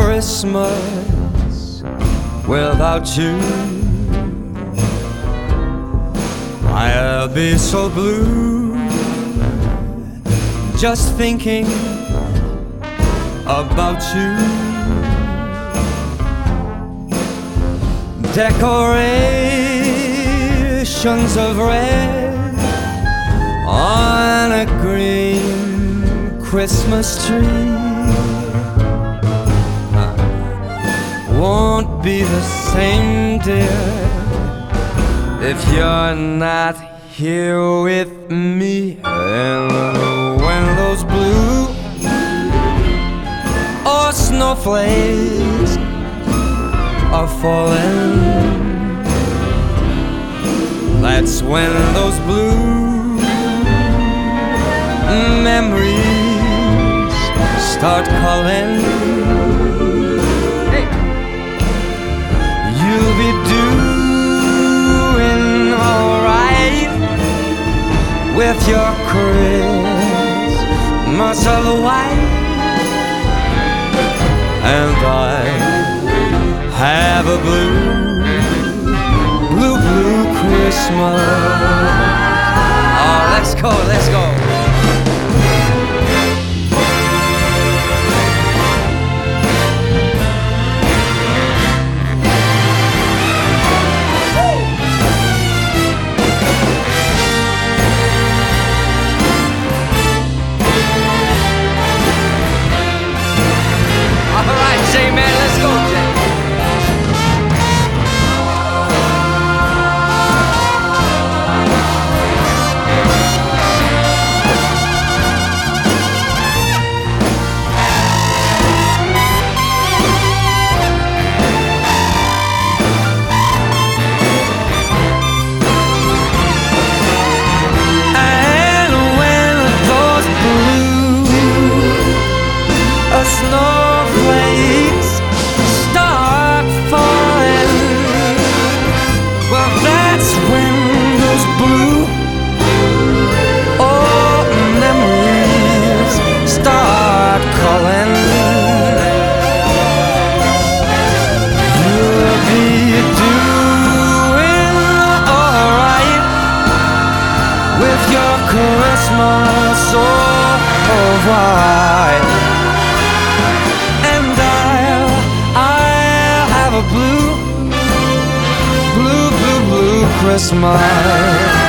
Christmas without you. I'll be so blue just thinking about you. Decorations of red on a green Christmas tree won't be the same, dear, if you're not here with me. And when those blue or snowflakes are falling, that's when those blue memories start calling. Hey. You'll be doing alright with your Christmas of white, and I have a blue, blue, blue Christmas. Oh, let's go, let's go. J-Man, let's go, Jay. And when those blue snowflakes start falling, well, that's when those blue old memories start calling. You'll be doing alright with your Christmas so white. Blue, blue, blue, blue Christmas.